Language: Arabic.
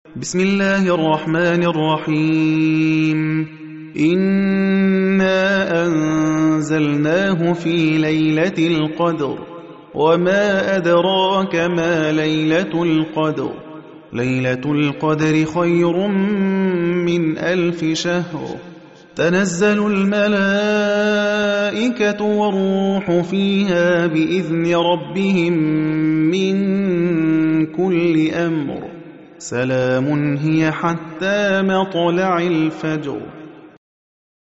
بسم الله الرحمن الرحيم. إنا أنزلناه في ليلة القدر وما أدراك ما ليلة القدر. ليلة القدر خير من 1000 شهر. تنزل الملائكة والروح فيها بإذن ربهم من كل أمر. سلام هي حتى مطلع الفجر.